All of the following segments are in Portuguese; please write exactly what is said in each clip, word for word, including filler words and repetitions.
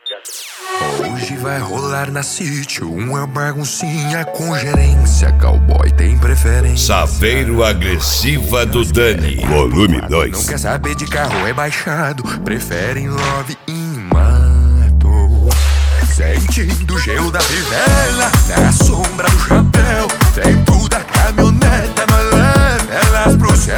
Hoje vai rolar na sítio uma baguncinha com gerência. Cowboy tem preferência. Saveiro Agressiva do Dani, volume dois. Não quer saber de carro, é baixado. Preferem love em mato. Sentindo o gelo da fivela na sombra do chapéu. Dentro da caminhoneta, mas leva elas pro céu.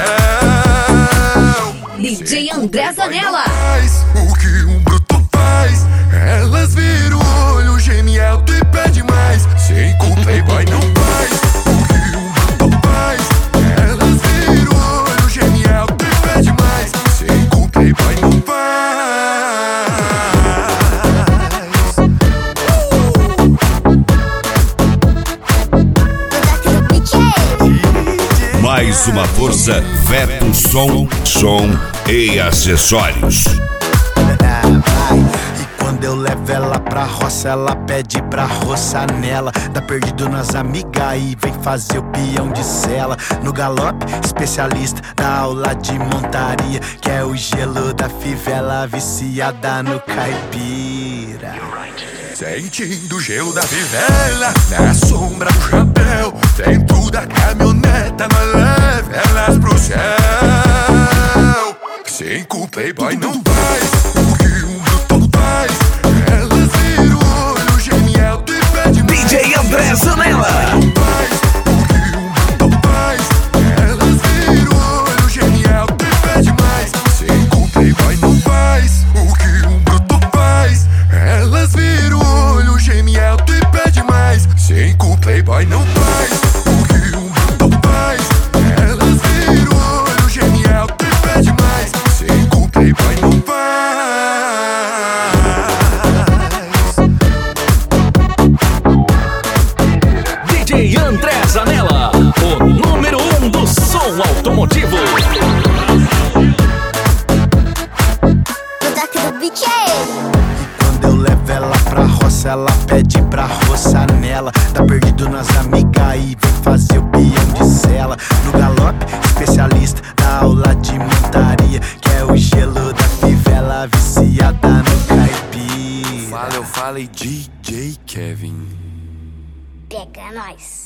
D J André Zanella. O que um bruto faz? Elas viram o olho, geme alto e pede mais. Sem com playboy não faz. O que um bruto faz? Elas viram o olho, geme alto e pede mais. Sem com playboy não faz. Mais uma força, Veto Som, Som e Acessórios. E quando eu levo ela pra roça, ela pede pra roçar nela. Tá perdido nas amigas e vem fazer o peão de cela. No galope, especialista da aula de montaria, que é o gelo da fivela, viciada no caipira. Sentindo o gelo da fivela na sombra do chapéu. Dentro da caminhoneta, mas leva elas pro céu. Sem com playboy não faz. O que um bruto faz? Elas viram o olho, geme alto e pede mais. D J André Zanella. Não faz. O que um bruto faz? Elas viram o olho, geme alto e pede mais. Sem com playboy não faz. O que um bruto faz? Elas viram o olho, geme alto e pede mais. Sem com playboy não faz. O que um bruto faz? Elas viram o olho, geme alto e pede mais. Sem com playboy não faz. D J André Zanella, o número um do som automotivo. Quando eu levo ela pra roça, ela pede pra roçar nela. Tá perdido nas amigas e vem fazer o peão de cela. No galope, especialista da aula de montaria, que é o gelo da fivela, viciada no caipira. Fala, eu falei D J Kevin. Pega nós.